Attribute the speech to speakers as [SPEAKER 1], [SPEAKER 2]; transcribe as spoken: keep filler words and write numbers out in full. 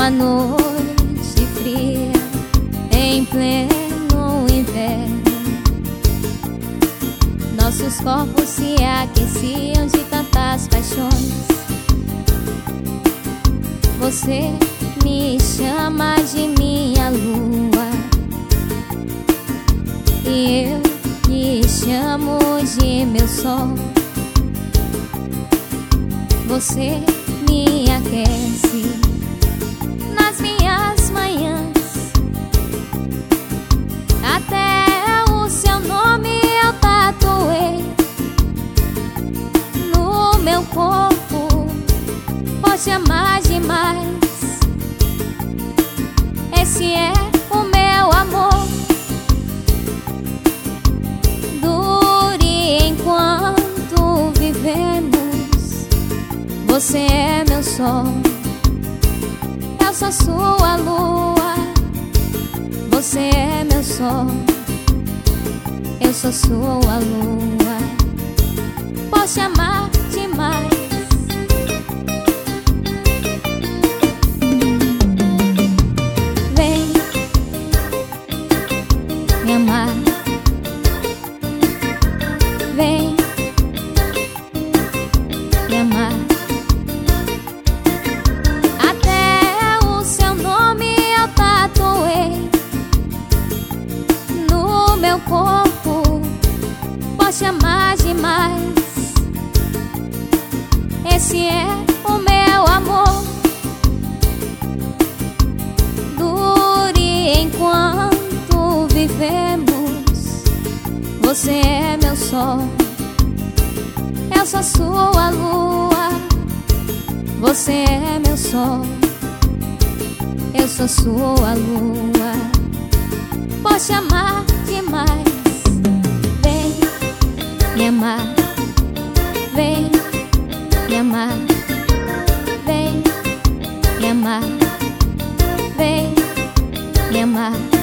[SPEAKER 1] Numa noite fria, em pleno inverno, nossos corpos se aqueciam de tantas paixões. Você me chama de minha lua e eu te chamo de meu sol. Você me aquece nas minhas manhãs, até o seu nome eu tatuei no meu corpo. Vou te amar demais, esse é o meu amor. Dure enquanto vivemos. Você é meu sol, eu sou sua lua. Você é meu sol, eu sou sua lua. Posso te amar demais. Vem me amar, vem me amar. Meu corpo, posso te amar demais, esse é o meu amor. Dure enquanto vivemos. Você é meu sol, eu sou sua lua. Você é meu sol, eu sou sua lua. Posso te amar demais. Vem me amar, vem me amar, vem me amar, vem me amar.